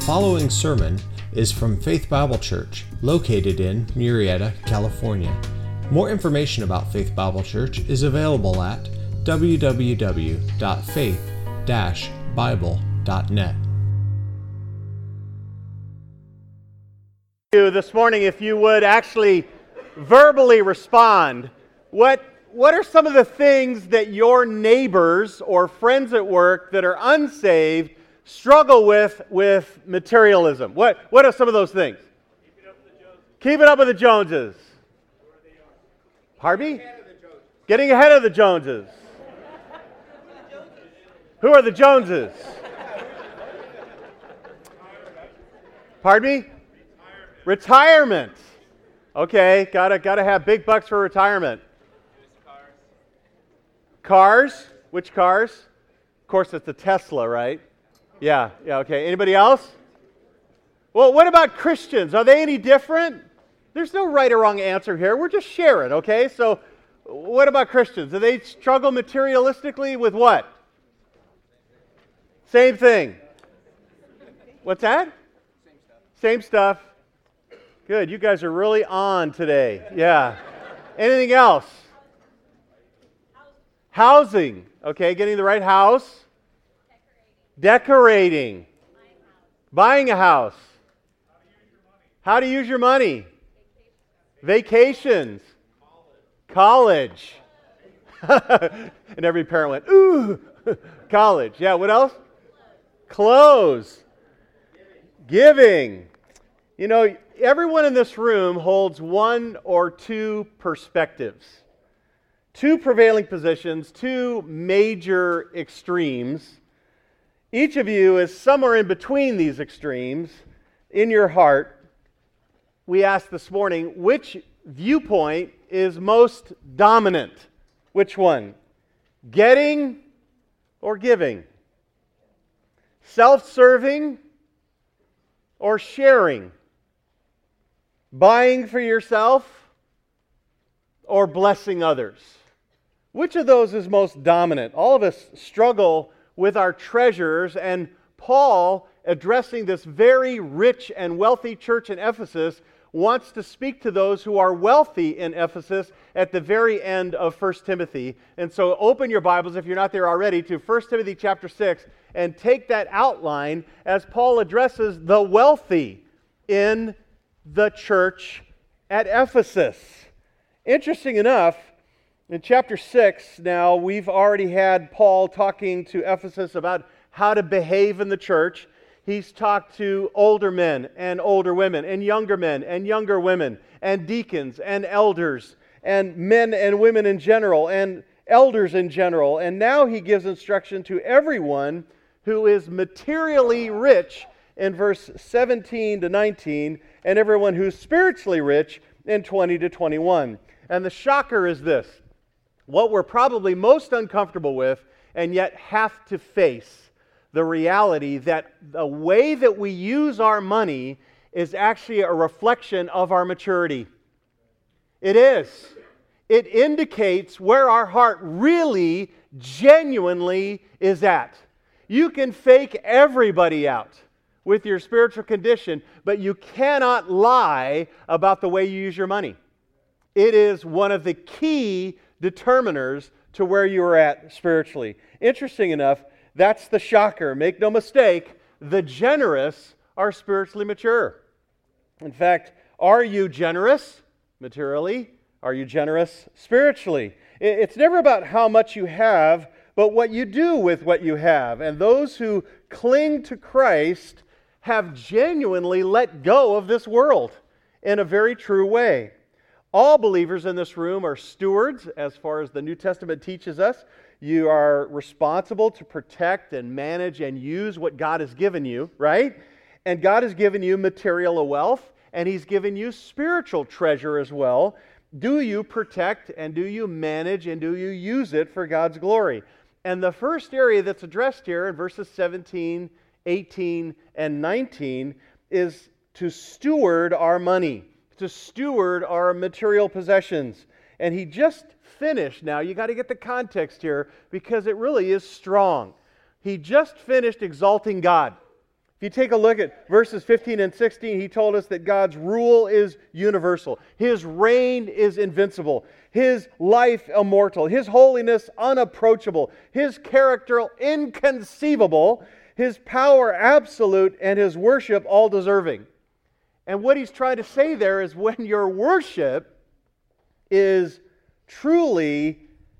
following sermon is from Faith Bible Church, located in Murrieta, California. More information about Faith Bible Church is available at www.faith-bible.net. This morning, if you would actually verbally respond, what are some of the things that your neighbors or friends at work that are unsaved struggle with materialism? What are some of those things? Keep it up with the Joneses. Pardon me? Getting ahead of the Joneses. Who are the Joneses? Pardon me? Retirement. Okay, gotta have big bucks for retirement. Cars? Which cars? Of course, it's a Tesla, right? Yeah, okay. Anybody else? Well, what about Christians? Are they any different? There's no right or wrong answer here. We're just sharing, okay? So, what about Christians? Do they struggle materialistically with what? Same thing. What's that? Same stuff. Good. You guys are really on today. Yeah. Anything else? Housing. Okay, getting the right house. Decorating. Buying a house. How to use your money. Vacations. College. And every parent went, ooh, college. Yeah, what else? Clothes. Giving. You know, everyone in this room holds one or two perspectives. Two prevailing positions, two major extremes. Each of you is somewhere in between these extremes in your heart. We asked this morning, which viewpoint is most dominant? Which one? Getting or giving? Self-serving or sharing? Buying for yourself or blessing others? Which of those is most dominant? All of us struggle with our treasures, and Paul, addressing this very rich and wealthy church in Ephesus, wants to speak to those who are wealthy in Ephesus at the very end of 1 Timothy. And so open your Bibles, if you're not there already, to 1 Timothy chapter 6, and take that outline as Paul addresses the wealthy in the church at Ephesus. Interesting enough, in chapter 6 now, we've already had Paul talking to Ephesus about how to behave in the church. He's talked to older men and older women, and younger men and younger women, and deacons and elders, and men and women in general, and elders in general. And now he gives instruction to everyone who is materially rich in verse 17 to 19, and everyone who's spiritually rich in 20 to 21. And the shocker is this: what we're probably most uncomfortable with and yet have to face, the reality that the way that we use our money is actually a reflection of our maturity. It is. It indicates where our heart really, genuinely is at. You can fake everybody out with your spiritual condition, but you cannot lie about the way you use your money. It is one of the key determiners to where you are at spiritually. Interesting enough, that's the shocker. Make no mistake, the generous are spiritually mature. In fact, are you generous materially? Are you generous spiritually? It's never about how much you have, but what you do with what you have. And those who cling to Christ have genuinely let go of this world in a very true way. All believers in this room are stewards, as far as the New Testament teaches us. You are responsible to protect and manage and use what God has given you, right? And God has given you material wealth, and He's given you spiritual treasure as well. Do you protect and do you manage and do you use it for God's glory? And the first area that's addressed here in verses 17, 18, and 19 is to steward our money, to steward our material possessions. And he just finished, now you got to get the context here because it really is strong. He just finished exalting God. If you take a look at verses 15 and 16, he told us that God's rule is universal. His reign is invincible. His life immortal. His holiness unapproachable. His character inconceivable. His power absolute, and His worship all deserving. And what he's trying to say there is when your worship is truly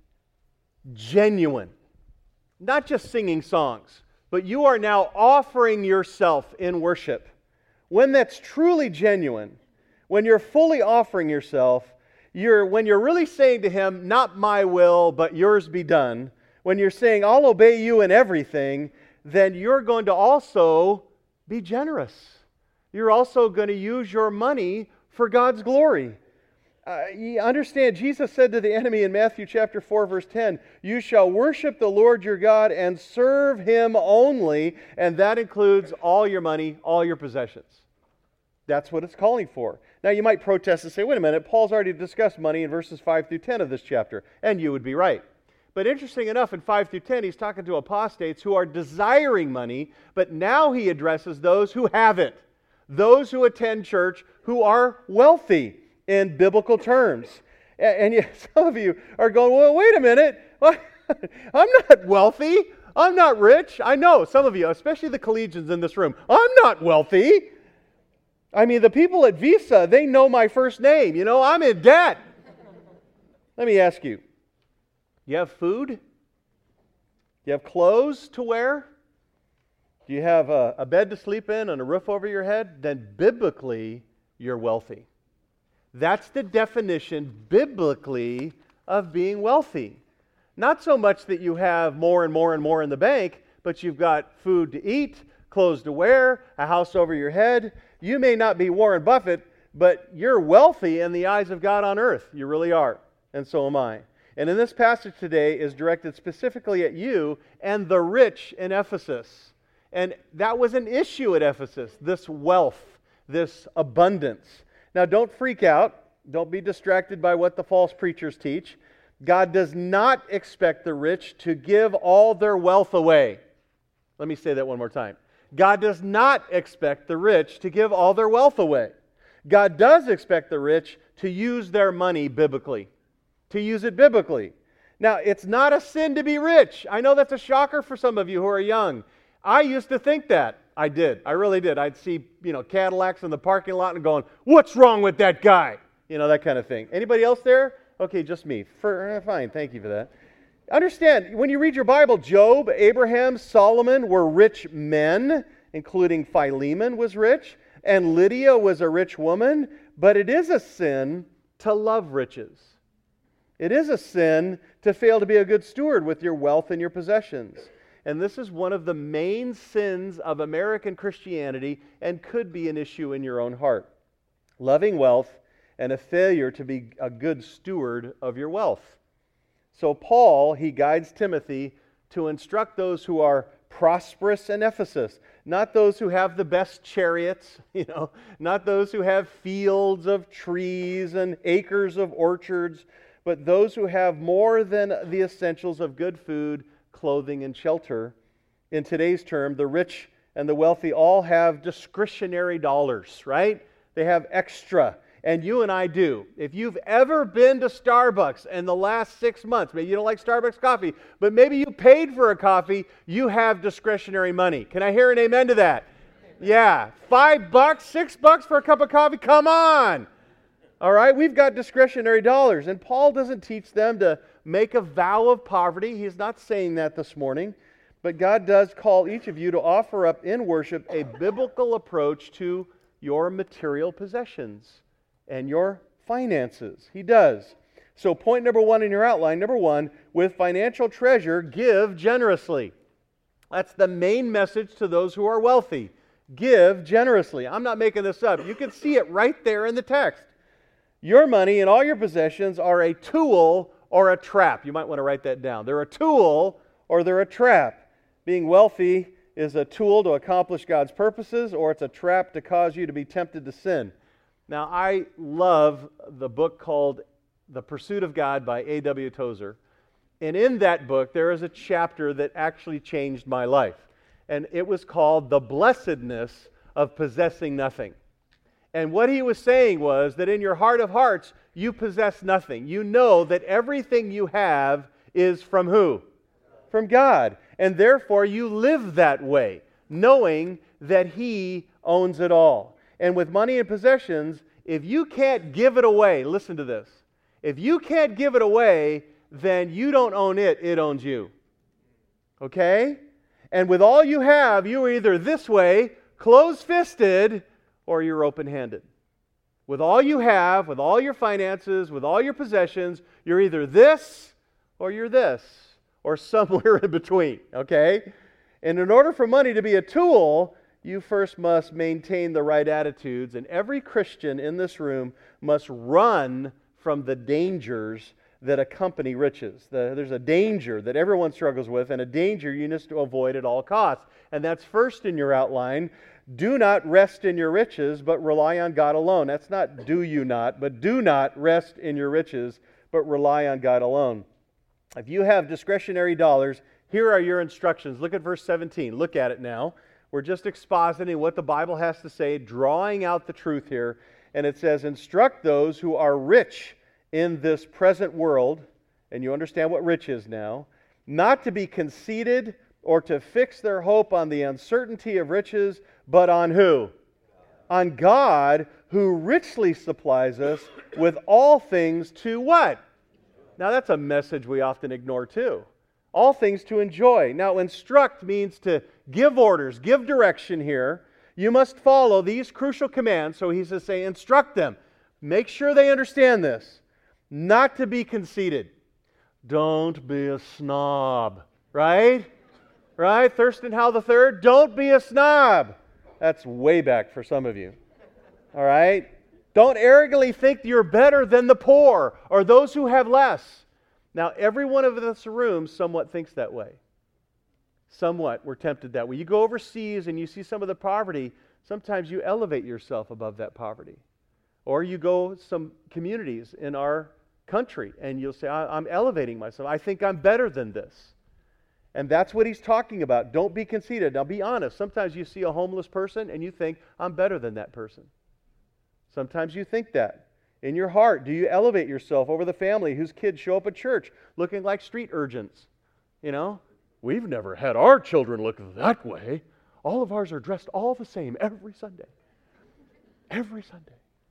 genuine, not just singing songs, but you are now offering yourself in worship. When that's truly genuine, when you're fully offering yourself, when you're really saying to Him, not my will, but yours be done, when you're saying, I'll obey you in everything, then you're going to also be generous. You're also going to use your money for God's glory. You understand, Jesus said to the enemy in Matthew chapter 4, verse 10, you shall worship the Lord your God and serve Him only, and that includes all your money, all your possessions. That's what it's calling for. Now you might protest and say, wait a minute, Paul's already discussed money in verses 5 through 10 of this chapter, and you would be right. But interesting enough, in 5 through 10, he's talking to apostates who are desiring money, but now he addresses those who have it, those who attend church who are wealthy in biblical terms. And yet some of you are going, well, wait a minute. I'm not wealthy. I'm not rich. I know some of you, especially the collegians in this room, I'm not wealthy. I mean, the people at Visa, they know my first name. You know, I'm in debt. Let me ask you, you have food? Do you have clothes to wear? Do you have a bed to sleep in and a roof over your head? Then biblically, you're wealthy. That's the definition biblically of being wealthy. Not so much that you have more and more and more in the bank, but you've got food to eat, clothes to wear, a house over your head. You may not be Warren Buffett, but you're wealthy in the eyes of God on earth. You really are. And so am I. And in this passage today is directed specifically at you and the rich in Ephesus. And that was an issue at Ephesus, this wealth, this abundance. Now, don't freak out. Don't be distracted by what the false preachers teach. God does not expect the rich to give all their wealth away. Let me say that one more time. God does not expect the rich to give all their wealth away. God does expect the rich to use their money biblically, to use it biblically. Now, it's not a sin to be rich. I know that's a shocker for some of you who are young. I used to think that. I did. I really did. I'd see, Cadillacs in the parking lot and going, what's wrong with that guy? That kind of thing. Anybody else there? Okay, just me. Fine, thank you for that. Understand, when you read your Bible, Job, Abraham, Solomon were rich men, including Philemon was rich, and Lydia was a rich woman, but it is a sin to love riches. It is a sin to fail to be a good steward with your wealth and your possessions. And this is one of the main sins of American Christianity and could be an issue in your own heart. Loving wealth and a failure to be a good steward of your wealth. So Paul, he guides Timothy to instruct those who are prosperous in Ephesus, not those who have the best chariots, not those who have fields of trees and acres of orchards, but those who have more than the essentials of good food, clothing, and shelter. In today's term, the rich and the wealthy all have discretionary dollars, right? They have extra. And you and I do. If you've ever been to Starbucks in the last 6 months, maybe you don't like Starbucks coffee, but maybe you paid for a coffee, you have discretionary money. Can I hear an amen to that? Yeah. $5, $6 for a cup of coffee? Come on. All right, we've got discretionary dollars. And Paul doesn't teach them to make a vow of poverty. He's not saying that this morning. But God does call each of you to offer up in worship a biblical approach to your material possessions and your finances. He does. So point number one in your outline, number one, with financial treasure, give generously. That's the main message to those who are wealthy. Give generously. I'm not making this up. You can see it right there in the text. Your money and all your possessions are a tool or a trap. You might want to write that down. They're a tool or they're a trap. Being wealthy is a tool to accomplish God's purposes, or it's a trap to cause you to be tempted to sin. Now, I love the book called The Pursuit of God by A.W. Tozer. And in that book, there is a chapter that actually changed my life. and it was called the blessedness of possessing nothing. And what he was saying was that in your heart of hearts, you possess nothing. You know that everything you have is from who? From God. And therefore you live that way, knowing that He owns it all. And with money and possessions, if you can't give it away, listen to this. If you can't give it away, then you don't own it, it owns you. Okay? And with all you have, you're either this way, closed-fisted, or you're open-handed. With all you have, with all your finances, with all your possessions, you're either this or you're this, or somewhere in between, okay? And in order for money to be a tool, you first must maintain the right attitudes, and every Christian in this room must run from the dangers that accompany riches. There's a danger that everyone struggles with, and a danger you need to avoid at all costs. And that's first in your outline. Do not rest in your riches, but rely on God alone. That's not do you not, but do not rest in your riches, but rely on God alone. If you have discretionary dollars, here are your instructions. Look at verse 17. Look at it now. We're just expositing what the Bible has to say, drawing out the truth here. And it says, instruct those who are rich in this present world, and you understand what rich is now, not to be conceited or to fix their hope on the uncertainty of riches, but on who? On God, who richly supplies us with all things to what? Now that's a message we often ignore too. All things to enjoy. Now instruct means to give orders, give direction here. You must follow these crucial commands. So he's to say, instruct them. Make sure they understand this. Not to be conceited. Don't be a snob. Right? Right? Thurston Howell III, don't be a snob. That's way back for some of you. All right? Don't arrogantly think you're better than the poor or those who have less. Now, every one of us in the room somewhat thinks that way. Somewhat, we're tempted that way. You go overseas and you see some of the poverty, sometimes you elevate yourself above that poverty. Or you go some communities in our country and you'll say, I'm elevating myself. I think I'm better than this. And that's what he's talking about. Don't be conceited. Now be honest. Sometimes you see a homeless person and you think, I'm better than that person. Sometimes you think that. In your heart, do you elevate yourself over the family whose kids show up at church looking like street urchins? You know, we've never had our children look that way. All of ours are dressed all the same every Sunday. Every Sunday.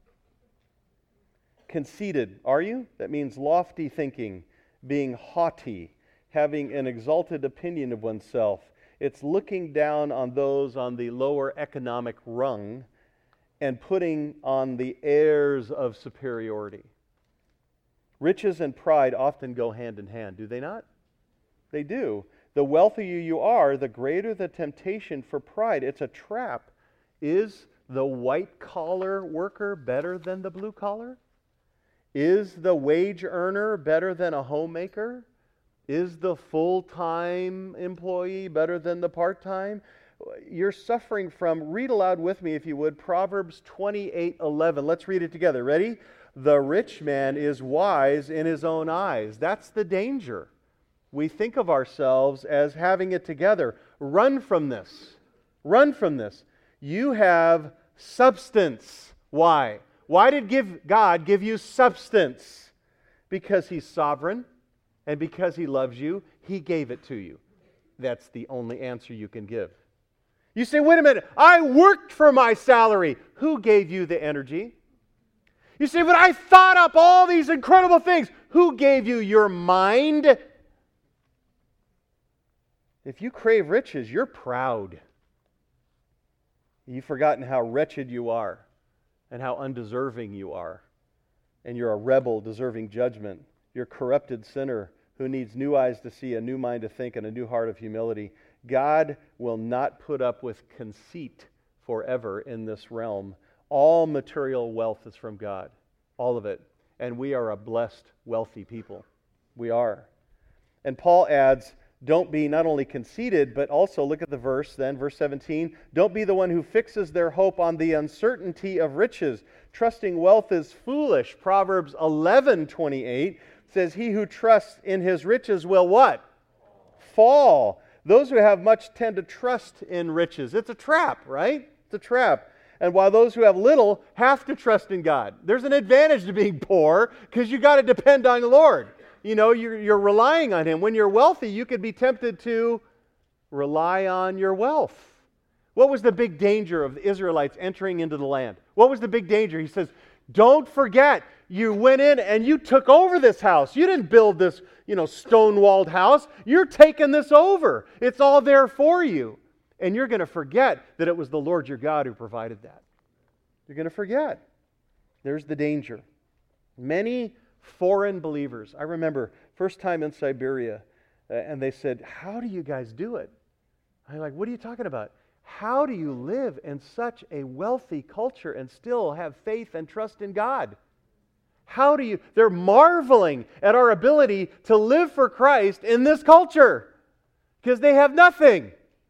Conceited, are you? That means lofty thinking, being haughty, having an exalted opinion of oneself. It's looking down on those on the lower economic rung and putting on the airs of superiority. Riches and pride often go hand in hand, do they not? They do. The wealthier you are, the greater the temptation for pride. It's a trap. Is the white-collar worker better than the blue-collar? Is the wage earner better than a homemaker? Is the full-time employee better than the part-time? You're suffering from, read aloud with me if you would, Proverbs 28:11. Let's read it together. Ready? The rich man is wise in his own eyes. That's the danger. We think of ourselves as having it together. Run from this. Run from this. You have substance. Why? Why did God give you substance? Because He's sovereign and because He loves you, He gave it to you. That's the only answer you can give. You say, wait a minute, I worked for my salary. Who gave you the energy? You say, but I thought up all these incredible things. Who gave you your mind? If you crave riches, you're proud. You've forgotten how wretched you are and how undeserving you are. And you're a rebel deserving judgment. You're a corrupted sinner who needs new eyes to see, a new mind to think, and a new heart of humility. God will not put up with conceit forever in this realm. All material wealth is from God. All of it. And we are a blessed, wealthy people. We are. And Paul adds, don't be not only conceited, but also, look at the verse then, verse 17, don't be the one who fixes their hope on the uncertainty of riches. Trusting wealth is foolish. Proverbs 11:28 says, he who trusts in his riches will what? Fall. those who have much tend to trust in riches. It's a trap, right? It's a trap. And while those who have little have to trust in God. There's an advantage to being poor because you got to depend on the Lord. You know, you're relying on Him. When you're wealthy, you could be tempted to rely on your wealth. What was the big danger of the Israelites entering into the land? What was the big danger? He says, don't forget, you went in and you took over this house. You didn't build this, stone-walled house. You're taking this over. It's all there for you. And you're going to forget that it was the Lord your God who provided that. You're going to forget. There's the danger. Many foreign believers, I remember first time in Siberia, and they said, how do you guys do it? I'm like, what are you talking about? How do you live in such a wealthy culture and still have faith and trust in God? How do you? They're marveling at our ability to live for Christ in this culture because they have nothing.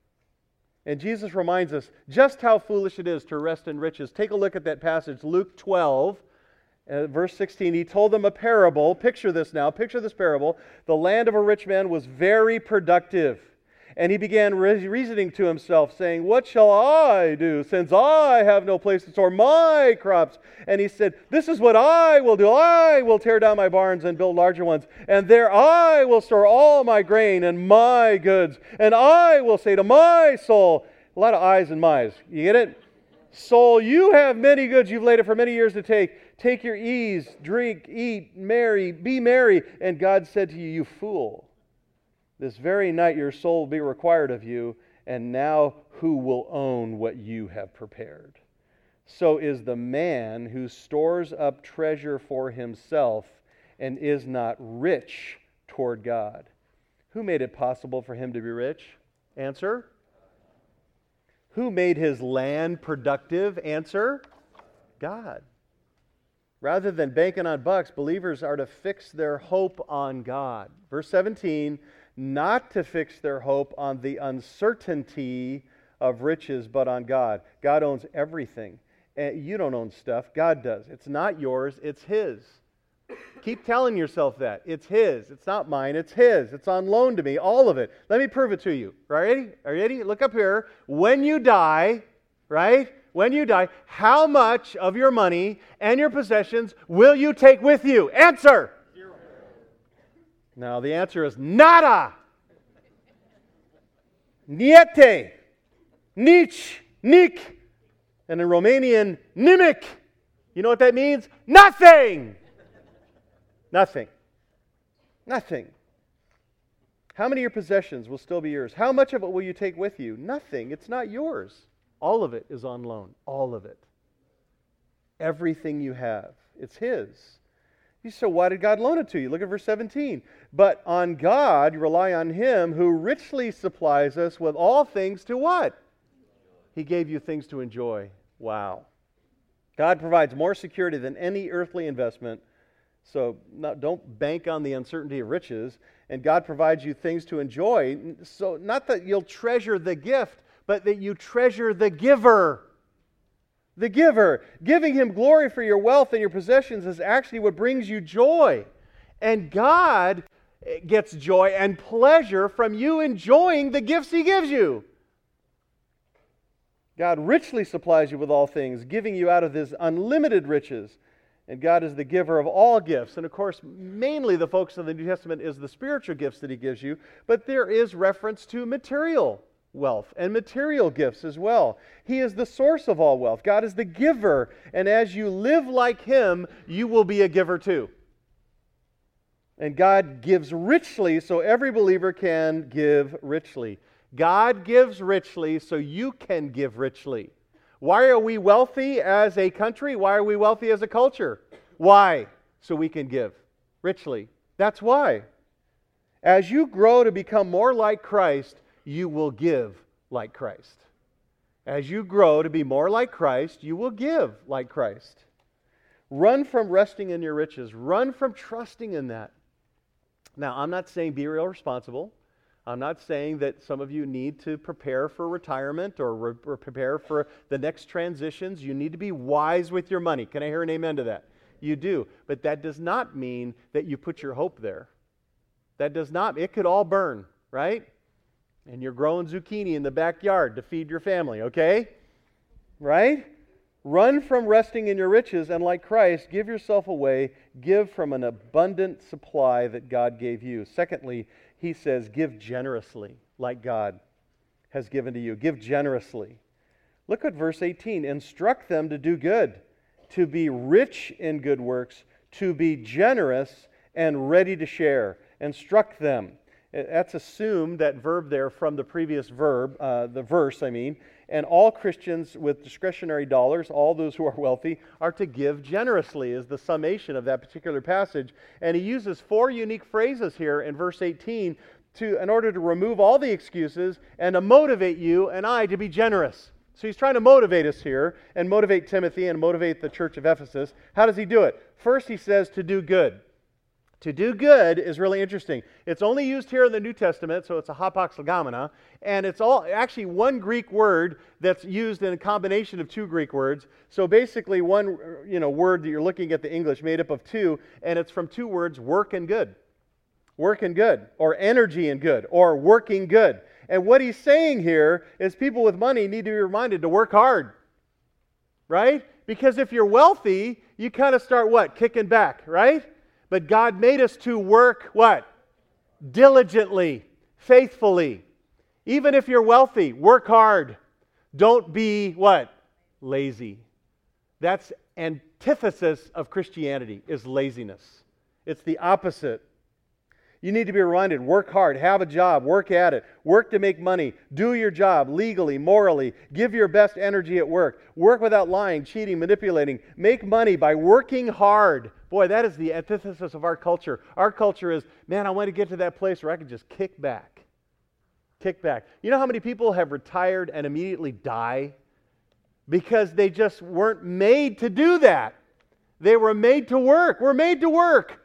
And Jesus reminds us just how foolish it is to rest in riches. Take a look at that passage, Luke 12, verse 16. He told them a parable. Picture this now. Picture this parable. The land of a rich man was very productive. And he began reasoning to himself, saying, what shall I do, since I have no place to store my crops? And he said, this is what I will do. I will tear down my barns and build larger ones. And there I will store all my grain and my goods. And I will say to my soul, a lot of I's and my's. You get it? Soul, you have many goods. You've laid it for many years to take. Take your ease, drink, eat, marry, be merry. And God said to you, you fool. This very night your soul will be required of you, and now who will own what you have prepared? So is the man who stores up treasure for himself and is not rich toward God. Who made it possible for him to be rich? Answer. Who made his land productive? Answer. God. Rather than banking on bucks, believers are to fix their hope on God. Verse 17, not to fix their hope on the uncertainty of riches, but on God. God owns everything. You don't own stuff. God does. It's not yours. It's His. Keep telling yourself that. It's His. It's not mine. It's His. It's on loan to me. All of it. Let me prove it to you. Ready? Are you ready? Look up here. When you die, right? When you die, how much of your money and your possessions will you take with you? Answer. Now, the answer is nada. Niente. Nici. Nic. And in Romanian, nimic. You know what that means? Nothing. Nothing. Nothing. How many of your possessions will still be yours? How much of it will you take with you? Nothing. It's not yours. All of it is on loan. All of it. Everything you have. It's His. So why did God loan it to you? Look at verse 17. But on God, you rely on Him who richly supplies us with all things to what? He gave you things to enjoy. Wow. God provides more security than any earthly investment. So don't bank on the uncertainty of riches. And God provides you things to enjoy. So not that you'll treasure the gift, but that you treasure the giver. The giver. Giving Him glory for your wealth and your possessions is actually what brings you joy. And God gets joy and pleasure from you enjoying the gifts He gives you. God richly supplies you with all things, giving you out of His unlimited riches. And God is the giver of all gifts. And of course, mainly the focus of the New Testament is the spiritual gifts that He gives you. But there is reference to material wealth and material gifts as well. He is the source of all wealth. God is the giver. And as you live like Him, you will be a giver too. And God gives richly, so every believer can give richly. God gives richly, so you can give richly. Why are we wealthy as a country? Why are we wealthy as a culture? Why? So we can give richly. That's why. As you grow to become more like Christ, you will give like Christ. As you grow to be more like Christ, you will give like Christ. Run from resting in your riches. Run from trusting in that. Now, I'm not saying be real responsible. I'm not saying that some of you need to prepare for retirement or prepare for the next transitions. You need to be wise with your money. Can I hear an amen to that? You do. But that does not mean that you put your hope there. That does not. It could all burn, right? and you're growing zucchini in the backyard to feed your family, okay? Right? Run from resting in your riches, and like Christ, give yourself away. Give from an abundant supply that God gave you. Secondly, he says, give generously, like God has given to you. Give generously. Look at verse 18. Instruct them to do good, to be rich in good works, to be generous and ready to share. Instruct them. That's assumed, that verb there, from the previous verb, the verse, And all Christians with discretionary dollars, all those who are wealthy, are to give generously, is the summation of that particular passage. And he uses 4 unique phrases here in verse 18 in order to remove all the excuses and to motivate you and I to be generous. So he's trying to motivate us here, and motivate Timothy and motivate the church of Ephesus. How does he do it? First, he says to do good. To do good is really interesting. It's only used here in the New Testament, so it's a hapax legomena, and it's all actually one Greek word that's used in a combination of 2 Greek words. So basically one word that you're looking at, the English, made up of 2, and it's from 2 words, work and good. Work and good, or energy and good, or working good. And what he's saying here is people with money need to be reminded to work hard, right? Because if you're wealthy, you kind of start what? Kicking back, right? But God made us to work what? Diligently, faithfully. Even if you're wealthy, work hard. Don't be what? Lazy. That's antithesis of Christianity, is laziness. It's the opposite. You need to be reminded, work hard, have a job, work at it, work to make money, do your job legally, morally, give your best energy at work, work without lying, cheating, manipulating, make money by working hard. Boy, that is the antithesis of our culture. Our culture is, man, I want to get to that place where I can just kick back. Kick back. You know how many people have retired and immediately die? Because they just weren't made to do that. They were made to work. We're made to work.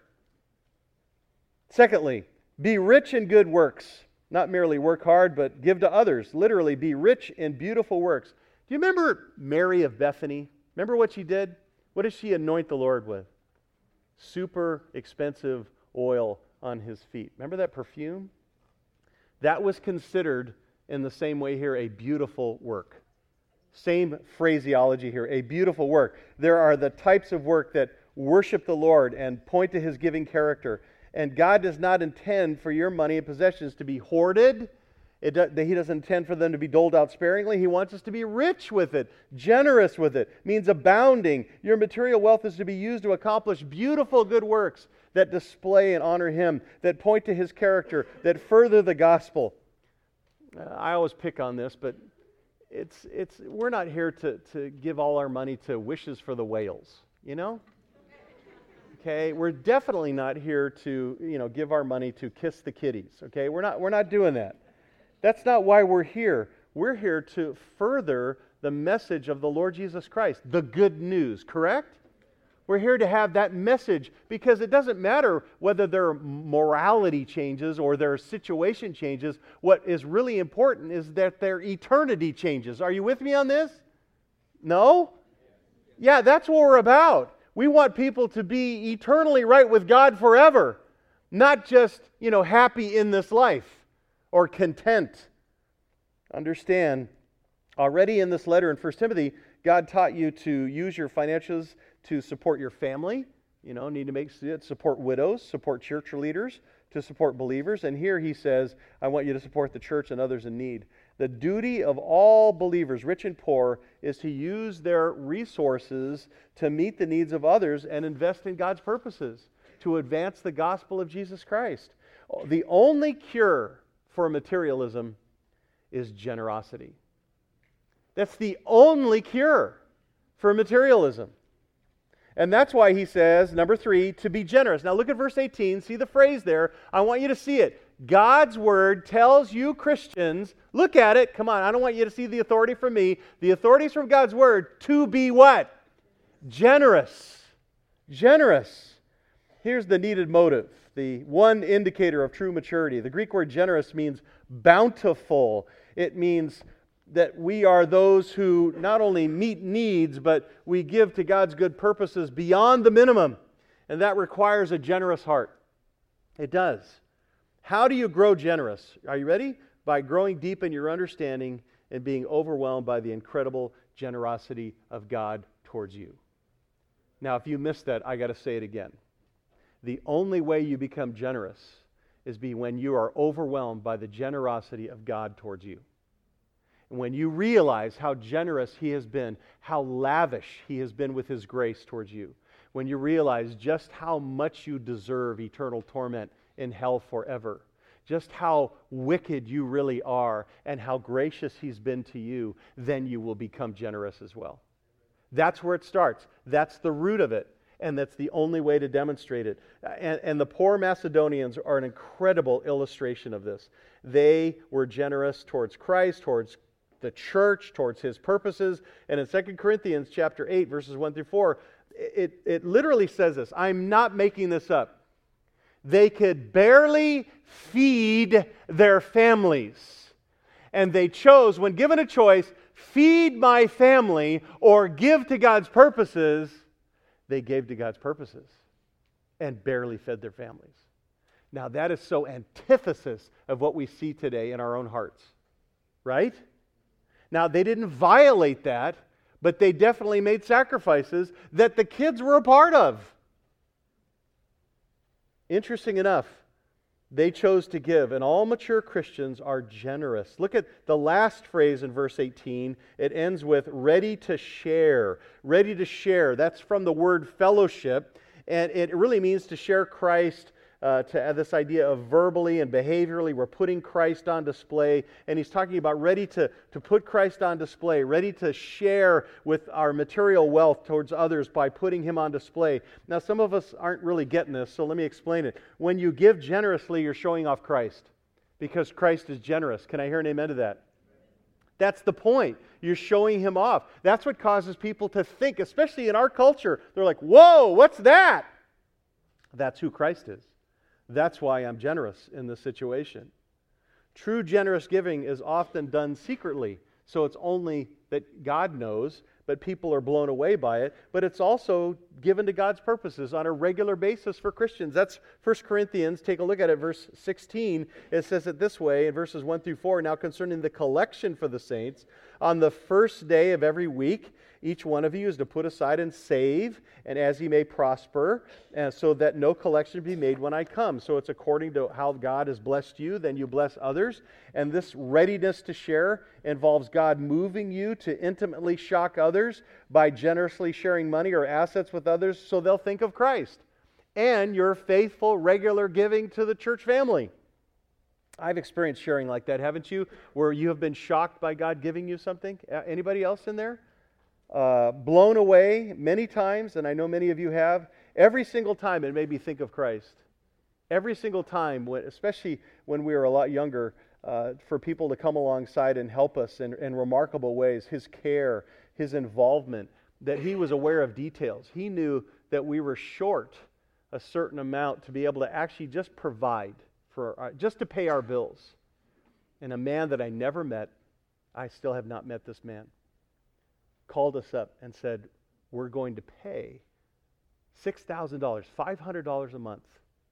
Secondly, be rich in good works. Not merely work hard, but give to others. Literally, be rich in beautiful works. Do you remember Mary of Bethany? Remember what she did? What did she anoint the Lord with? Super expensive oil on his feet. Remember that perfume? That was considered, in the same way here, a beautiful work. Same phraseology here, a beautiful work. There are the types of work that worship the Lord and point to his giving character. And God does not intend for your money and possessions to be hoarded. He doesn't intend for them to be doled out sparingly. He wants us to be rich with it, generous with it. It means abounding. Your material wealth is to be used to accomplish beautiful good works that display and honor him, that point to his character, that further the gospel. I always pick on this, but we're not here to give all our money to Wishes for the Whales, you know? Okay, we're definitely not here to, give our money to Kiss the Kitties. Okay, we're not doing that. That's not why we're here. We're here to further the message of the Lord Jesus Christ, the good news, correct? We're here to have that message because it doesn't matter whether their morality changes or their situation changes. What is really important is that their eternity changes. Are you with me on this? No? Yeah, that's what we're about. We want people to be eternally right with God forever, not just, happy in this life or content. Understand, already in this letter in 1 Timothy, God taught you to use your finances to support your family. Need to make it support widows, support church leaders, to support believers. And here he says, I want you to support the church and others in need. The duty of all believers, rich and poor, is to use their resources to meet the needs of others and invest in God's purposes, to advance the gospel of Jesus Christ. The only cure for materialism is generosity. That's the only cure for materialism. And that's why he says, number 3, to be generous. Now look at verse 18. See the phrase there. I want you to see it. God's Word tells you Christians, look at it. Come on, I don't want you to see the authority from me. The authority is from God's Word to be what? Generous. Generous. Here's the needed motive, the one indicator of true maturity. The Greek word generous means bountiful. It means that we are those who not only meet needs, but we give to God's good purposes beyond the minimum. And that requires a generous heart. It does. How do you grow generous? Are you ready? by growing deep in your understanding and being overwhelmed by the incredible generosity of God towards you. Now, if you missed that, I got to say it again. The only way you become generous is when you are overwhelmed by the generosity of God towards you. And when you realize how generous He has been, how lavish He has been with His grace towards you, when you realize just how much you deserve eternal torment in hell forever, just how wicked you really are, and how gracious He's been to you, then you will become generous as well. That's where it starts. That's the root of it. And that's the only way to demonstrate it. And the poor Macedonians are an incredible illustration of this. They were generous towards Christ, towards the church, towards His purposes. And in 2 Corinthians chapter 8, verses 1 through 4, it literally says this. I'm not making this up. They could barely feed their families. And they chose, when given a choice, feed my family or give to God's purposes, they gave to God's purposes and barely fed their families. Now that is so antithesis of what we see today in our own hearts, right? Now they didn't violate that, but they definitely made sacrifices that the kids were a part of. Interesting enough, they chose to give, and all mature Christians are generous. Look at the last phrase in verse 18. It ends with ready to share. Ready to share. That's from the word fellowship, and it really means to share Christ, to this idea of verbally and behaviorally. We're putting Christ on display, and he's talking about ready to put Christ on display, ready to share with our material wealth towards others by putting Him on display. Now, some of us aren't really getting this, so let me explain it. When you give generously, you're showing off Christ, because Christ is generous. Can I hear an amen to that? That's the point. You're showing Him off. That's what causes people to think, especially in our culture. They're like, whoa, what's that? That's who Christ is. That's why I'm generous in this situation. True generous giving is often done secretly, so it's only that God knows, but people are blown away by it. But it's also given to God's purposes on a regular basis for Christians. That's 1 Corinthians. Take a look at it, verse 16. It says it this way in verses 1 through 4. Now concerning the collection for the saints, on the first day of every week, each one of you is to put aside and save, and as he may prosper, so that no collection be made when I come. So it's according to how God has blessed you, then you bless others. And this readiness to share involves God moving you to intimately shock others by generously sharing money or assets with others so they'll think of Christ. And your faithful, regular giving to the church family. I've experienced sharing like that, haven't you? Where you have been shocked by God giving you something? Anybody else in there? Blown away many times, and I know many of you have. Every single time it made me think of Christ. Every single time, especially when we were a lot younger, for people to come alongside and help us in remarkable ways. His care, His involvement, that He was aware of details. He knew that we were short a certain amount to be able to actually just provide, just to pay our bills. And a man that I never met, I still have not met this man, called us up and said, we're going to pay $6,000, $500 a month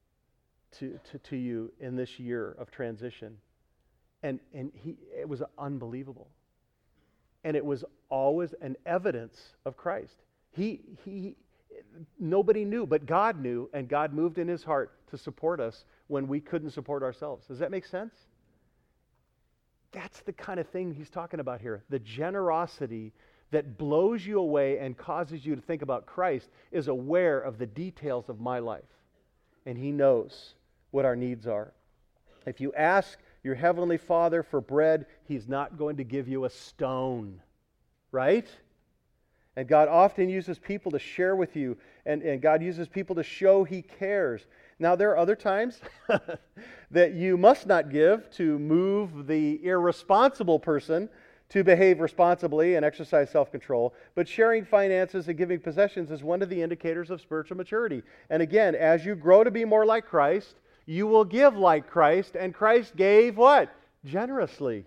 to you in this year of transition. And it was unbelievable. And it was always an evidence of Christ. Nobody knew, but God knew, and God moved in His heart to support us when we couldn't support ourselves. Does that make sense? That's the kind of thing He's talking about here. The generosity that blows you away and causes you to think about Christ is aware of the details of my life. And He knows what our needs are. If you ask your Heavenly Father for bread, He's not going to give you a stone. Right? And God often uses people to share with you, and God uses people to show He cares. Now, there are other times that you must not give to move the irresponsible person to behave responsibly and exercise self-control, but sharing finances and giving possessions is one of the indicators of spiritual maturity. And again, as you grow to be more like Christ, you will give like Christ, and Christ gave what? Generously.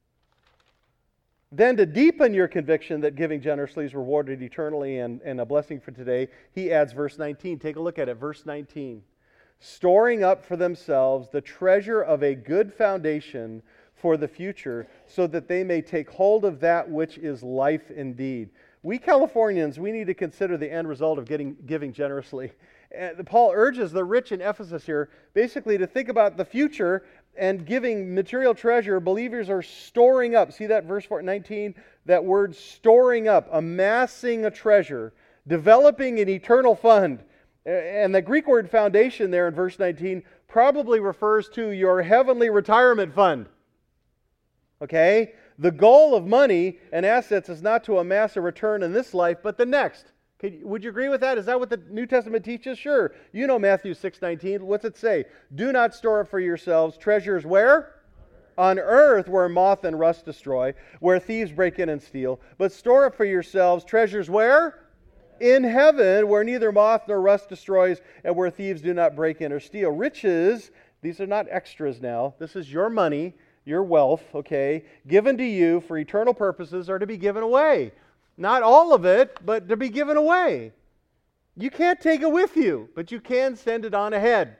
Then to deepen your conviction that giving generously is rewarded eternally and a blessing for today, he adds verse 19. Take a look at it, verse 19. Storing up for themselves the treasure of a good foundation for the future, so that they may take hold of that which is life indeed. We Californians, we need to consider the end result of giving generously. And Paul urges the rich in Ephesus here basically to think about the future and giving material treasure. Believers are storing up. See that verse 19? That word storing up, amassing a treasure, developing an eternal fund. And the Greek word foundation there in verse 19 probably refers to your heavenly retirement fund. Okay? The goal of money and assets is not to amass a return in this life, but the next. Would you agree with that? Is that what the New Testament teaches? Sure. You know Matthew 6:19. What's it say? Do not store up for yourselves treasures where? On earth, where moth and rust destroy, where thieves break in and steal. But store up for yourselves treasures where? In heaven, where neither moth nor rust destroys, and where thieves do not break in or steal. Riches, these are not extras now. This is your money, your wealth, okay, given to you for eternal purposes, are to be given away. Not all of it, but to be given away. You can't take it with you, but you can send it on ahead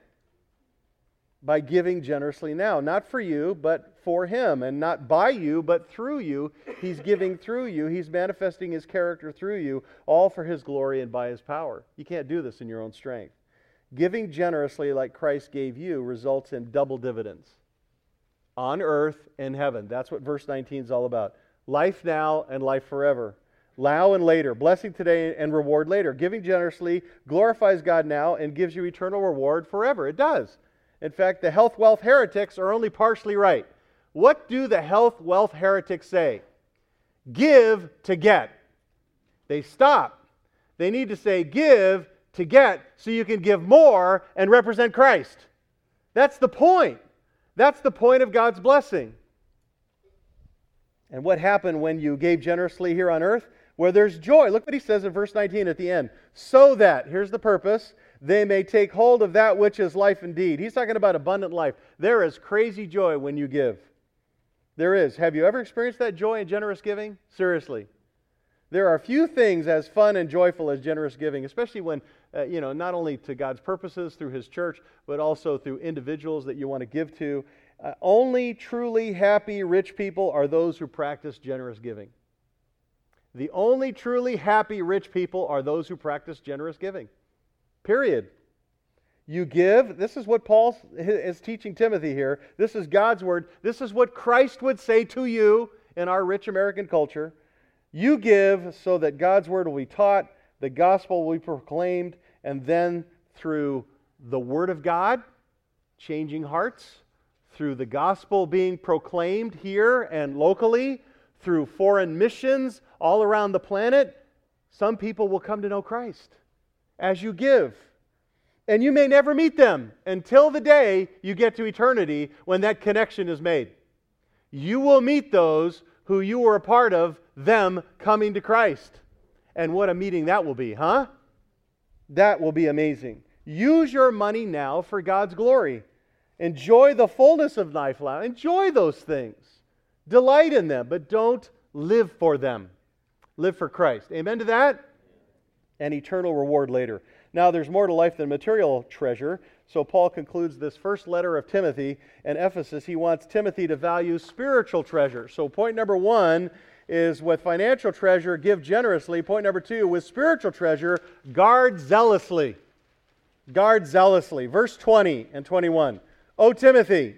by giving generously now. Not for you, but for Him. And not by you, but through you. He's giving through you. He's manifesting His character through you, all for His glory and by His power. You can't do this in your own strength. Giving generously like Christ gave you results in double dividends. On earth and heaven. That's what verse 19 is all about. Life now and life forever. Now and later. Blessing today and reward later. Giving generously glorifies God now and gives you eternal reward forever. It does. In fact, the health, wealth heretics are only partially right. What do the health, wealth heretics say? Give to get. They stop. They need to say give to get so you can give more and represent Christ. That's the point. That's the point of God's blessing. And what happened when you gave generously here on earth? Where there's joy. Look what he says in verse 19 at the end. So that, here's the purpose, they may take hold of that which is life indeed. He's talking about abundant life. There is crazy joy when you give. There is. Have you ever experienced that joy in generous giving? Seriously. There are few things as fun and joyful as generous giving, especially when, not only to God's purposes through His church, but also through individuals that you want to give to. Only truly happy, rich people are those who practice generous giving. The only truly happy, rich people are those who practice generous giving. Period. You give. This is what Paul is teaching Timothy here. This is God's word. This is what Christ would say to you in our rich American culture. You give so that God's word will be taught, the gospel will be proclaimed, and then through the word of God, changing hearts, through the gospel being proclaimed here and locally, through foreign missions all around the planet, some people will come to know Christ as you give. And you may never meet them until the day you get to eternity when that connection is made. You will meet those who you were a part of, them coming to Christ. And what a meeting that will be, huh? That will be amazing. Use your money now for God's glory. Enjoy the fullness of life now. Enjoy those things. Delight in them, but don't live for them. Live for Christ. Amen to that? And eternal reward later. Now, there's more to life than material treasure. So Paul concludes this first letter of Timothy and Ephesus. He wants Timothy to value spiritual treasure. So point number 1 is with financial treasure, give generously. Point number 2, with spiritual treasure, guard zealously. Guard zealously. Verse 20 and 21. O Timothy,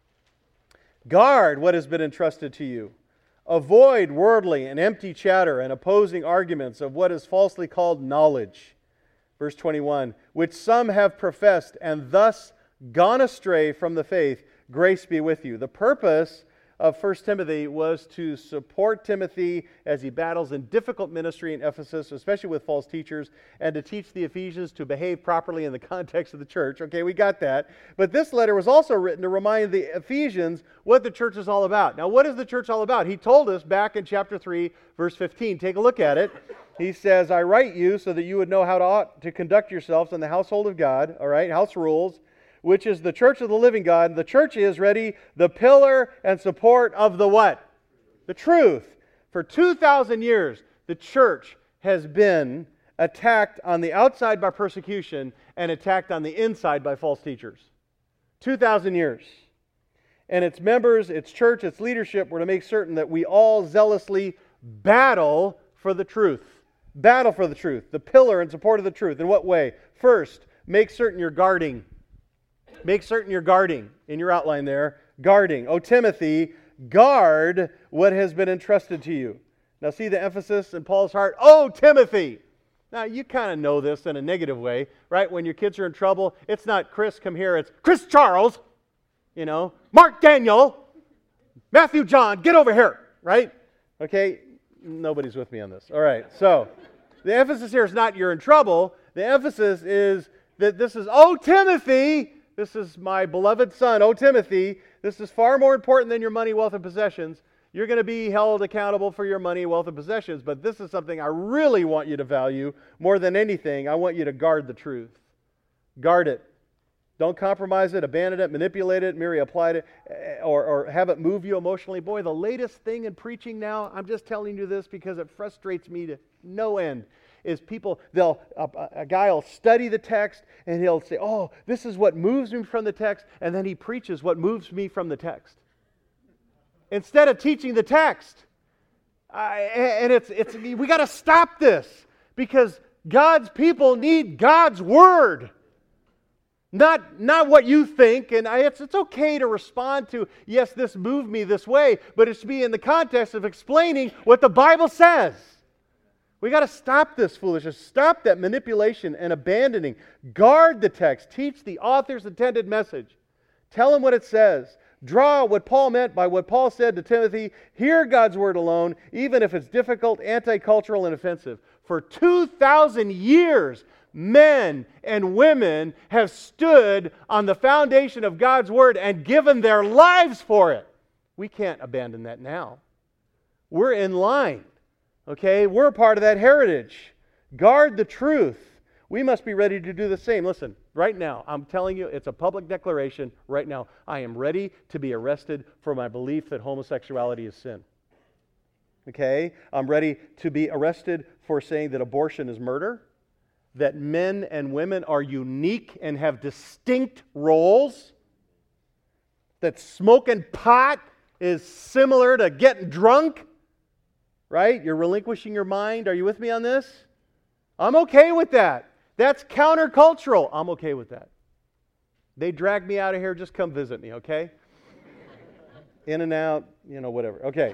guard what has been entrusted to you. Avoid worldly and empty chatter and opposing arguments of what is falsely called knowledge. Verse 21, which some have professed and thus gone astray from the faith, grace be with you. The purpose of 1 Timothy was to support Timothy as he battles in difficult ministry in Ephesus, especially with false teachers, and to teach the Ephesians to behave properly in the context of the church. Okay, we got that. But this letter was also written to remind the Ephesians what the church is all about. Now, what is the church all about? He told us back in chapter 3, verse 15. Take a look at it. He says, I write you so that you would know how ought to conduct yourselves in the household of God, all right, house rules, which is the church of the living God. The church is, ready, the pillar and support of the what? The truth. For 2,000 years, the church has been attacked on the outside by persecution and attacked on the inside by false teachers. 2,000 years. and its members, its church, its leadership were to make certain that we all zealously battle for the truth. Battle for the truth, the pillar and support of the truth. In what way? First, make certain you're guarding. Make certain you're guarding. In your outline there, guarding. O Timothy, guard what has been entrusted to you. Now see the emphasis in Paul's heart? Oh, Timothy! Now you kind of know this in a negative way, right? When your kids are in trouble, it's not Chris, come here, it's Chris Charles, Mark Daniel, Matthew John, get over here, right? Okay, nobody's with me on this. All right, so the emphasis here is not you're in trouble. The emphasis is that this is, oh, Timothy, this is my beloved son, oh, Timothy, this is far more important than your money, wealth, and possessions. You're going to be held accountable for your money, wealth, and possessions, but this is something I really want you to value more than anything. I want you to guard the truth. Guard it. Don't compromise it, abandon it, manipulate it, merely apply it, or have it move you emotionally. Boy, the latest thing in preaching now, I'm just telling you this because it frustrates me to no end, is people, a guy will study the text and he'll say, oh, this is what moves me from the text, and then he preaches what moves me from the text. Instead of teaching the text. We got to stop this because God's people need God's Word. Not what you think, and it's okay to respond to, yes, this moved me this way, but it should be in the context of explaining what the Bible says. We got to stop this foolishness, stop that manipulation and abandoning. Guard the text, teach the author's intended message. Tell them what it says. Draw what Paul meant by what Paul said to Timothy. Hear God's Word alone, even if it's difficult, anti-cultural, and offensive. For 2,000 years, men and women have stood on the foundation of God's Word and given their lives for it. We can't abandon that now. We're in line, okay? We're a part of that heritage. Guard the truth. We must be ready to do the same. Listen, right now, I'm telling you, it's a public declaration. Right now, I am ready to be arrested for my belief that homosexuality is sin. Okay? I'm ready to be arrested for saying that abortion is murder, that men and women are unique and have distinct roles, that smoking pot is similar to getting drunk, right? You're relinquishing your mind. Are you with me on this? I'm okay with that. That's countercultural. I'm okay with that. They drag me out of here, just come visit me, okay? In and out, whatever. Okay.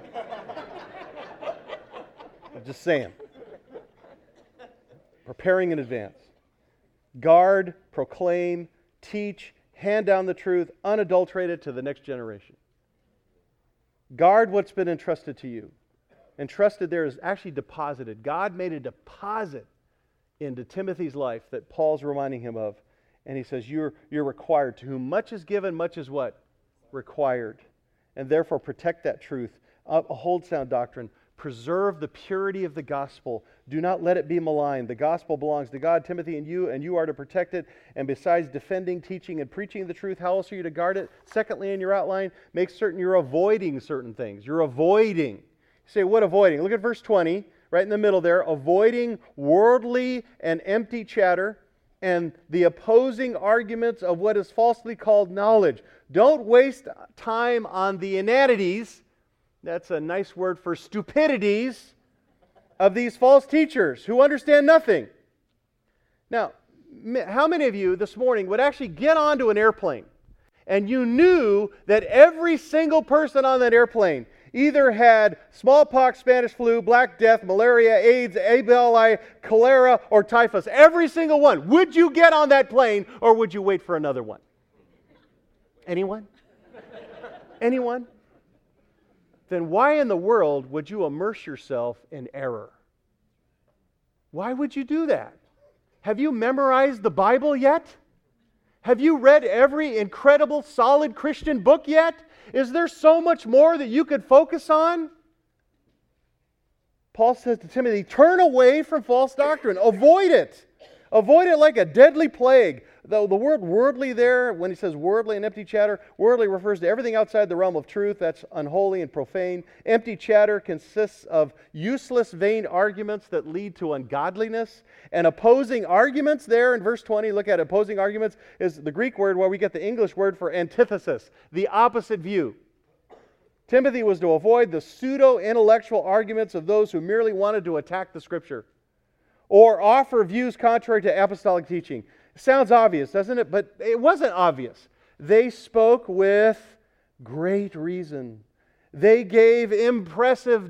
I'm just saying. Preparing in advance. Guard, proclaim, teach, hand down the truth, unadulterated to the next generation. Guard what's been entrusted to you. Entrusted there is actually deposited. God made a deposit into Timothy's life that Paul's reminding him of. And he says, you're required. To whom much is given, much is what? Required. And therefore protect that truth. Hold sound doctrine. Preserve the purity of the gospel. Do not let it be maligned. The gospel belongs to God, Timothy, and you are to protect it. And besides defending, teaching, and preaching the truth, how else are you to guard it? Secondly, in your outline, make certain you're avoiding certain things. You're avoiding. You say, what avoiding? Look at verse 20. Right in the middle there, avoiding worldly and empty chatter and the opposing arguments of what is falsely called knowledge. Don't waste time on the inanities, that's a nice word for stupidities, of these false teachers who understand nothing. Now, how many of you this morning would actually get onto an airplane and you knew that every single person on that airplane either had smallpox, Spanish flu, Black Death, malaria, AIDS, Ebola, cholera, or typhus? Every single one. Would you get on that plane or would you wait for another one? Anyone? Anyone? Then why in the world would you immerse yourself in error? Why would you do that? Have you memorized the Bible yet? Have you read every incredible, solid Christian book yet? Is there so much more that you could focus on? Paul says to Timothy, turn away from false doctrine. Avoid it. Avoid it like a deadly plague. The word worldly there, when he says worldly and empty chatter, worldly refers to everything outside the realm of truth. That's unholy and profane. Empty chatter consists of useless, vain arguments that lead to ungodliness. And opposing arguments there in verse 20, look at it. Opposing arguments is the Greek word where we get the English word for antithesis, the opposite view. Timothy was to avoid the pseudo-intellectual arguments of those who merely wanted to attack the Scripture or offer views contrary to apostolic teaching. It sounds obvious, doesn't it? But it wasn't obvious. They spoke with great reason. They gave impressive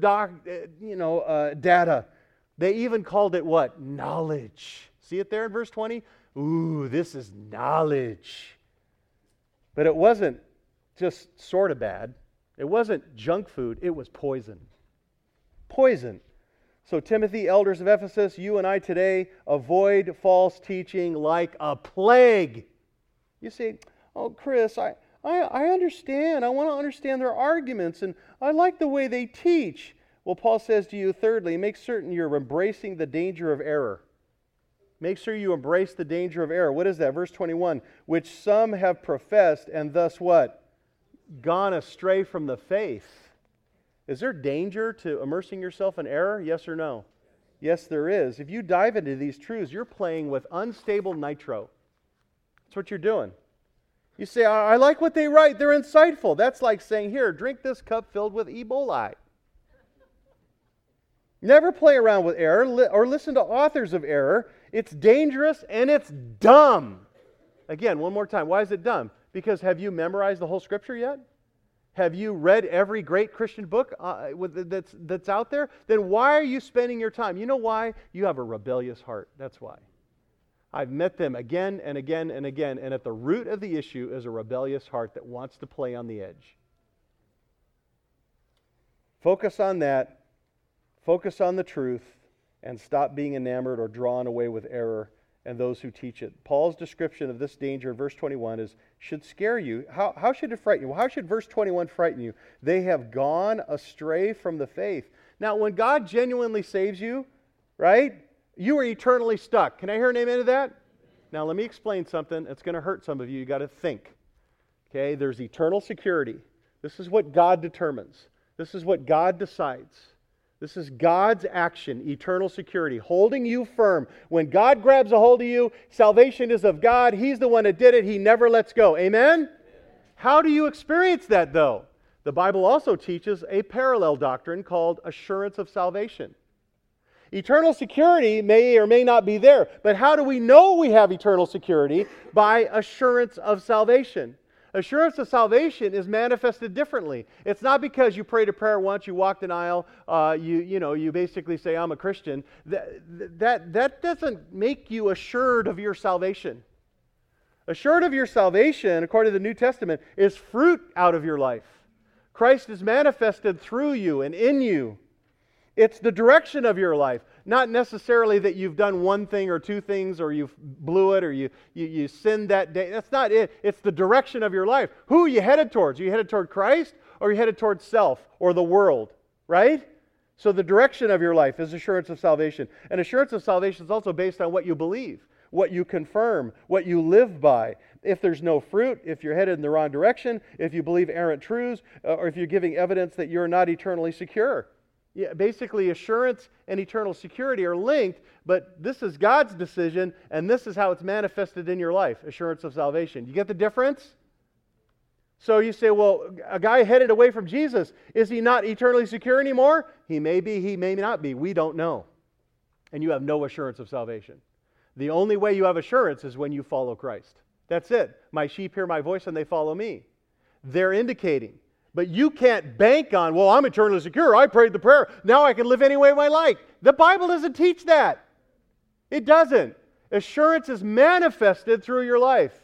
data. They even called it what? Knowledge. See it there in verse 20? Ooh, this is knowledge. But it wasn't just sort of bad. It wasn't junk food, it was poison. Poison. So Timothy, elders of Ephesus, you and I today, avoid false teaching like a plague. You say, oh, Chris, I understand. I want to understand their arguments, and I like the way they teach. Well, Paul says to you, thirdly, make certain you're embracing the danger of error. Make sure you embrace the danger of error. What is that? Verse 21, which some have professed, and thus what? Gone astray from the faith. Is there danger to immersing yourself in error? Yes or no? Yes, there is. If you dive into these truths, you're playing with unstable nitro. That's what you're doing. You say, I like what they write. They're insightful. That's like saying, here, drink this cup filled with Ebola. Never play around with error or listen to authors of error. It's dangerous and it's dumb. Again, one more time. Why is it dumb? Because have you memorized the whole Scripture yet? Have you read every great Christian book that's out there? Then why are you spending your time? You know why? You have a rebellious heart. That's why. I've met them again and again and again, and at the root of the issue is a rebellious heart that wants to play on the edge. Focus on that. Focus on the truth, and stop being enamored or drawn away with error and those who teach it. Paul's description of this danger in verse 21 should scare you. How should it frighten you? Well, how should verse 21 frighten you? They have gone astray from the faith. Now, when God genuinely saves you, right, you are eternally stuck. Can I hear an amen to that? Now, let me explain something. It's going to hurt some of you. You got to think. Okay, there's eternal security. This is what God determines. This is what God decides. This is God's action, eternal security, holding you firm. When God grabs a hold of you, salvation is of God. He's the one that did it. He never lets go. Amen? How do you experience that, though? The Bible also teaches a parallel doctrine called assurance of salvation. Eternal security may or may not be there, but how do we know we have eternal security? By assurance of salvation. Assurance of salvation is manifested differently. It's not because you prayed a prayer once, you walked an aisle, you basically say, I'm a Christian. That doesn't make you assured of your salvation. Assured of your salvation, according to the New Testament, is fruit out of your life. Christ is manifested through you and in you. It's the direction of your life. Not necessarily that you've done one thing or two things or you blew it or you sinned that day. That's not it. It's the direction of your life. Who are you headed towards? Are you headed toward Christ or are you headed towards self or the world? Right? So the direction of your life is assurance of salvation. And assurance of salvation is also based on what you believe, what you confirm, what you live by. If there's no fruit, if you're headed in the wrong direction, if you believe errant truths, or if you're giving evidence that you're not eternally secure. Yeah, basically, assurance and eternal security are linked, but this is God's decision, and this is how it's manifested in your life, assurance of salvation. You get the difference? So you say, well, a guy headed away from Jesus, is he not eternally secure anymore? He may be, he may not be. We don't know. And you have no assurance of salvation. The only way you have assurance is when you follow Christ. That's it. My sheep hear my voice and they follow me. They're indicating. But you can't bank on, well, I'm eternally secure. I prayed the prayer. Now I can live any way I like. The Bible doesn't teach that. It doesn't. Assurance is manifested through your life.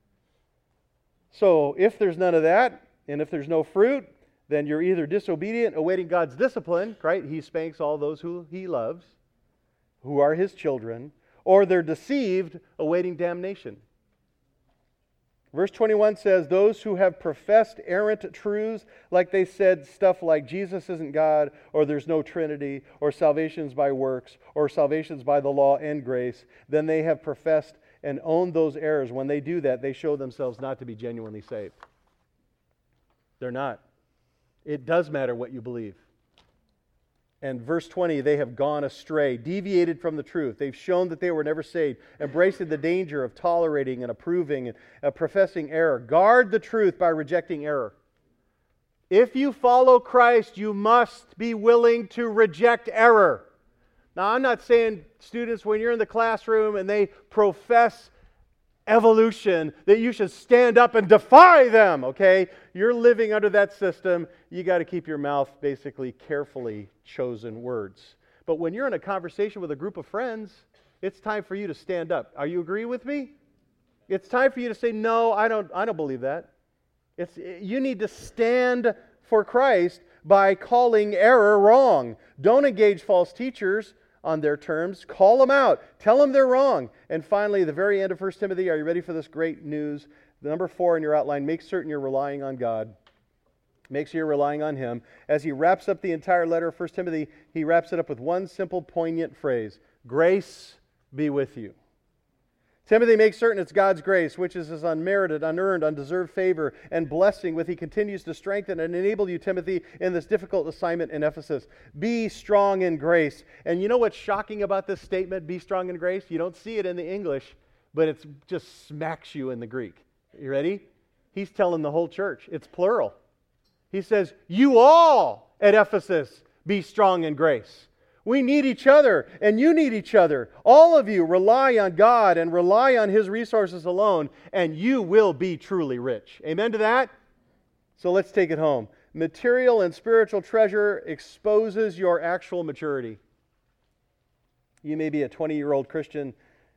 So if there's none of that, and if there's no fruit, then you're either disobedient, awaiting God's discipline, right? He spanks all those who He loves, who are His children, or they're deceived, awaiting damnation. Verse 21 says, those who have professed errant truths, like they said stuff like Jesus isn't God, or there's no Trinity, or salvation's by works, or salvation's by the law and grace, then they have professed and own those errors, when they do that, they show themselves not to be genuinely saved. They're not. It does matter what you believe. And verse 20, they have gone astray, deviated from the truth. They've shown that they were never saved, embracing the danger of tolerating and approving and professing error. Guard the truth by rejecting error. If you follow Christ, you must be willing to reject error. Now, I'm not saying, students, when you're in the classroom and they profess evolution, that you should stand up and defy them, okay? You're living under that system. You got to keep your mouth basically carefully chosen words. But when you're in a conversation with a group of friends, it's time for you to stand up. Are you agree with me? It's time for you to say, no, I don't believe that. You need to stand for Christ by calling error wrong. Don't engage false teachers on their terms. Call them out. Tell them they're wrong. And finally, the very end of 1 Timothy, are you ready for this great news? Number 4 in your outline, make certain you're relying on God. Make sure you're relying on Him. As he wraps up the entire letter of 1 Timothy, he wraps it up with one simple, poignant phrase. Grace be with you. Timothy, make certain it's God's grace, which is His unmerited, unearned, undeserved favor and blessing, with He continues to strengthen and enable you, Timothy, in this difficult assignment in Ephesus. Be strong in grace. And you know what's shocking about this statement, be strong in grace? You don't see it in the English, but it just smacks you in the Greek. You ready? He's telling the whole church. It's plural. He says, you all at Ephesus be strong in grace. We need each other, and you need each other. All of you rely on God and rely on His resources alone, and you will be truly rich. Amen to that? So let's take it home. Material and spiritual treasure exposes your actual maturity. You may be a 20-year-old Christian,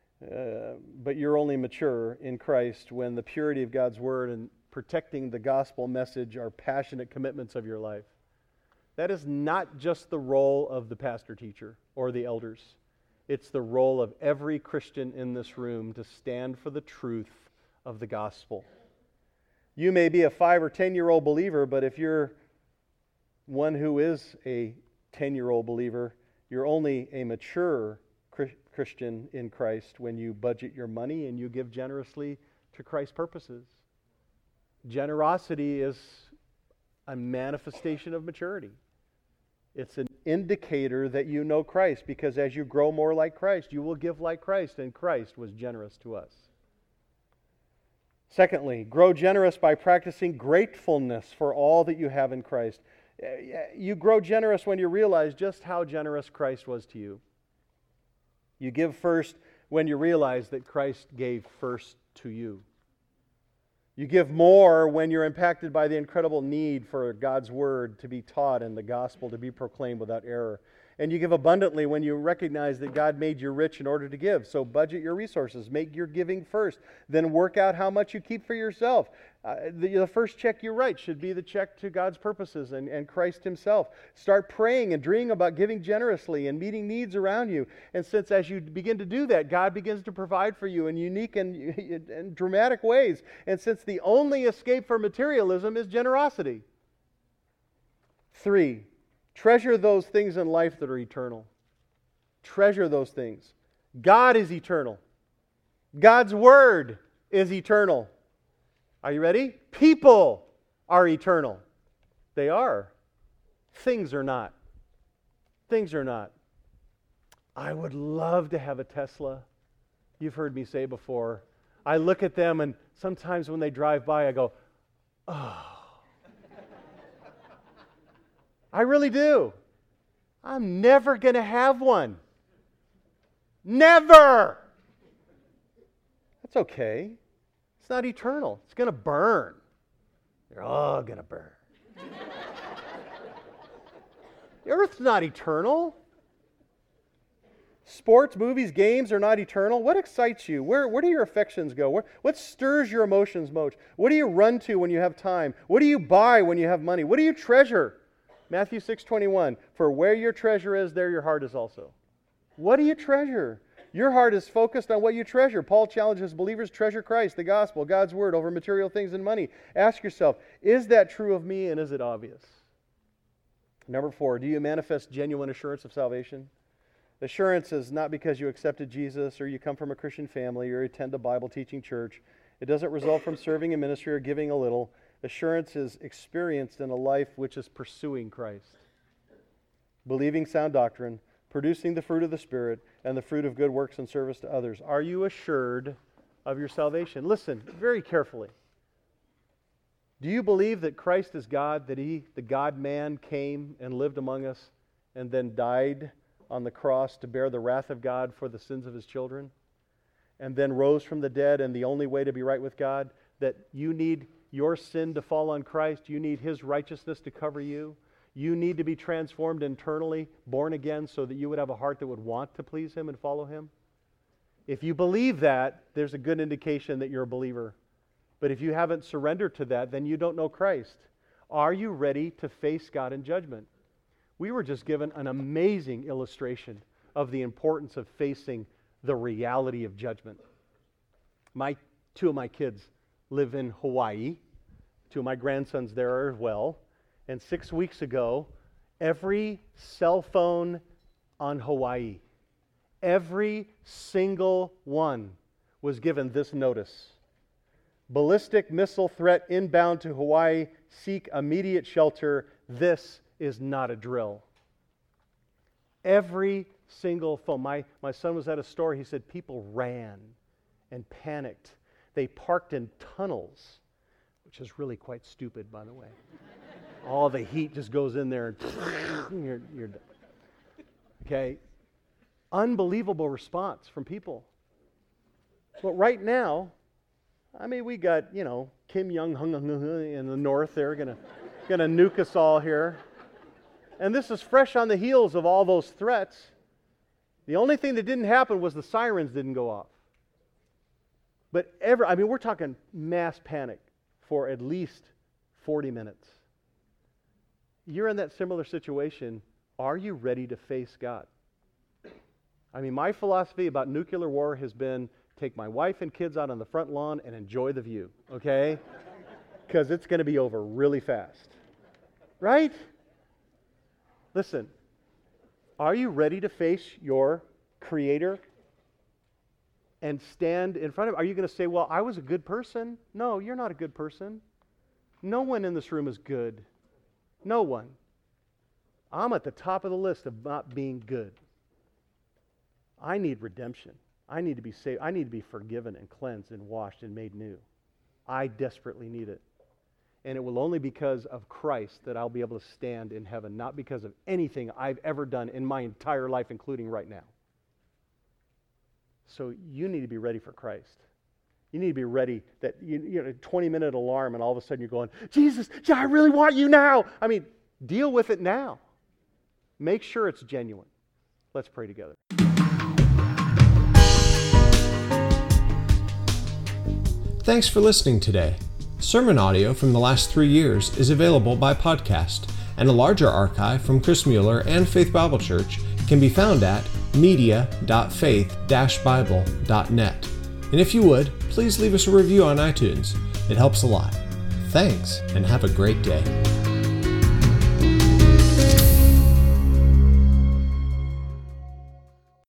but you're only mature in Christ when the purity of God's Word and protecting the gospel message are passionate commitments of your life. That is not just the role of the pastor-teacher or the elders. It's the role of every Christian in this room to stand for the truth of the gospel. You may be a 5 or 10-year-old believer, but if you're one who is a 10-year-old believer, you're only a mature Christian in Christ when you budget your money and you give generously to Christ's purposes. Generosity is a manifestation of maturity. It's an indicator that you know Christ, because as you grow more like Christ, you will give like Christ, and Christ was generous to us. Secondly, grow generous by practicing gratefulness for all that you have in Christ. You grow generous when you realize just how generous Christ was to you. You give first when you realize that Christ gave first to you. You give more when you're impacted by the incredible need for God's Word to be taught and the gospel to be proclaimed without error. And you give abundantly when you recognize that God made you rich in order to give. So budget your resources. Make your giving first. Then work out how much you keep for yourself. The first check you write should be the check to God's purposes and Christ Himself. Start praying and dreaming about giving generously and meeting needs around you. And since as you begin to do that, God begins to provide for you in unique and dramatic ways. And since the only escape from materialism is generosity. 3. Treasure those things in life that are eternal. Treasure those things. God is eternal. God's Word is eternal. Are you ready? People are eternal. They are. Things are not. Things are not. I would love to have a Tesla. You've heard me say before. I look at them, and sometimes when they drive by, I go, oh. I really do. I'm never going to have one. Never! That's okay. It's not eternal. It's going to burn. They're all going to burn. The earth's not eternal. Sports, movies, games are not eternal. What excites you? Where do your affections go? What stirs your emotions most? What do you run to when you have time? What do you buy when you have money? What do you treasure? Matthew 6:21, for where your treasure is, there your heart is also. What do you treasure? Your heart is focused on what you treasure. Paul challenges believers, treasure Christ, the gospel, God's Word over material things and money. Ask yourself, is that true of me, and is it obvious? Number 4, do you manifest genuine assurance of salvation? Assurance is not because you accepted Jesus or you come from a Christian family or attend a Bible-teaching church. It doesn't result from serving in ministry or giving a little. Assurance is experienced in a life which is pursuing Christ, believing sound doctrine, producing the fruit of the Spirit, and the fruit of good works and service to others. Are you assured of your salvation? Listen very carefully. Do you believe that Christ is God, that He, the God-man, came and lived among us and then died on the cross to bear the wrath of God for the sins of His children, and then rose from the dead, and the only way to be right with God, that you need your sin to fall on Christ, you need His righteousness to cover you, you need to be transformed internally, born again, so that you would have a heart that would want to please Him and follow Him? If you believe that, there's a good indication that you're a believer. But if you haven't surrendered to that, then you don't know Christ. Are you ready to face God in judgment? We were just given an amazing illustration of the importance of facing the reality of judgment. Two of my kids live in Hawaii. Two of my grandsons there as well. And 6 weeks ago, every cell phone on Hawaii, every single one was given this notice: ballistic missile threat inbound to Hawaii. Seek immediate shelter. This is not a drill. Every single phone. My son was at a store. He said people ran and panicked. They parked in tunnels, which is really quite stupid, by the way. All the heat just goes in there and you're done. Okay? Unbelievable response from people. But right now, I mean, we got, Kim Jong-un in the north. They're gonna nuke us all here. And this is fresh on the heels of all those threats. The only thing that didn't happen was the sirens didn't go off. But we're talking mass panic for at least 40 minutes. You're in that similar situation. Are you ready to face God? My philosophy about nuclear war has been take my wife and kids out on the front lawn and enjoy the view, okay? Because it's going to be over really fast. Right? Listen, are you ready to face your Creator and stand in front of Him? Are you going to say, well, I was a good person? No, you're not a good person. No one in this room is good. No one. I'm at the top of the list of not being good. I need redemption. I need to be saved. I need to be forgiven and cleansed and washed and made new. I desperately need it. And it will only because of Christ that I'll be able to stand in heaven, not because of anything I've ever done in my entire life, including right now. So you need to be ready for Christ. You need to be ready that, 20-minute alarm and all of a sudden you're going, Jesus, I really want you now. Deal with it now. Make sure it's genuine. Let's pray together. Thanks for listening today. Sermon audio from the last 3 years is available by podcast, and a larger archive from Chris Mueller and Faith Bible Church can be found at media.faith-bible.net. And if you would, please leave us a review on iTunes. It helps a lot. Thanks, and have a great day.